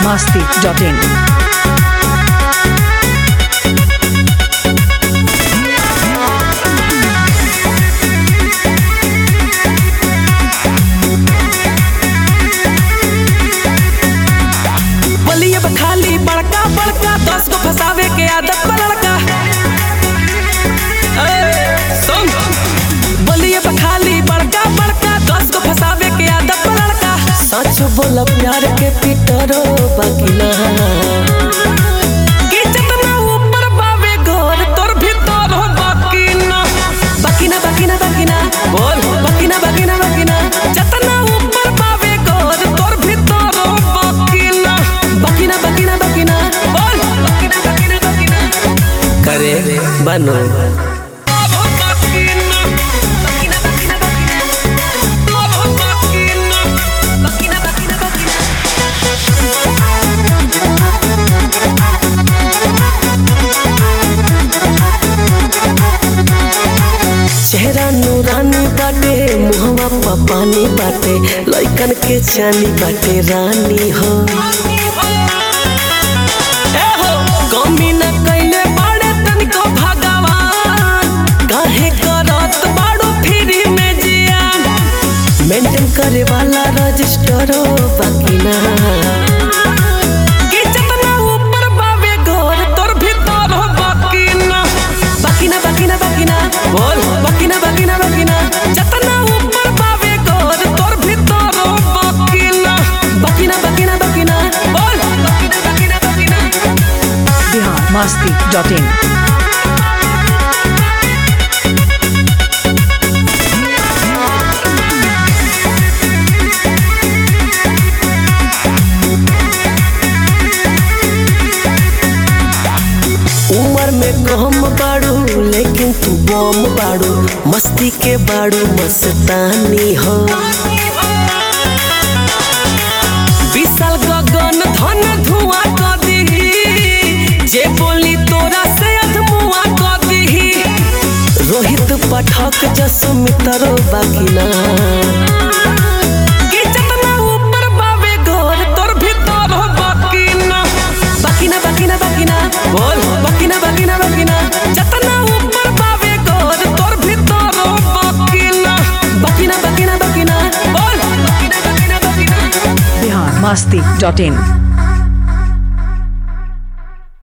biharmasti.in. खाली बड़का बड़का 10 को फसावे के आदत बा लड़का। बोलिए खाली बड़का बड़का 10 को फसावे के आदत बा लड़का। सच बोला प्यार के पीटरो बाकी ना कि जितना ऊपर बावे घर तोर भीतर हो बाकी ना बाकी ना बाकी ना बाकी ना बोल बाकी ना बाकी ना बाकी ना जितना ऊपर बावे घर तोर भीतर हो बाकी ना बाकी ना बाकी ना बाकी ना बोल बाकी ना बाकी ना बाकी ना करे बनो चेहरा नूरानी बाटे मुहवा पा पानी बाटे लइकन के चानी बाटे रानी हो कमी न कैले बाड़े तनिको भगवान काहे करत बाड़ो फ्री में जियान मेंटेन करे वाला रजिस्टर बाकी ना कि जितना ऊपर बावे घर तोर भीतर हो बाकी ना बाकी ना बाकी ना बाकी ना बोल बाकी ना बाकी ना बाकी ना जितना ऊपर बावे घर तोर भीतर हो बाकी ना बाकी ना बाकी ना बाकी ना बोल बाकी ना बाकी ना बाकी ना biharmasti.in. उम्र में कम बाड़ू लेकिन तू बम बाड़ू मस्ती के बाड़ू मस्तानी हो विशाल गगन धन धुआं कर दी जे बोली तोरा से अधमुआ कर दी रोहित पाठक जसो मित्र बाकी ना कि जितना ऊपर बावे घर तोर भीतर हो बाकी ना बाकी ना बाकी ना बाकी ना बोल बाकी ना बाकी ना बाकी ना जितना ऊपर बावे घर तोर भीतर हो बाकी ना बाकी ना बाकी ना बाकी ना बोल बाकी ना बाकी ना बाकी ना biharmasti.in.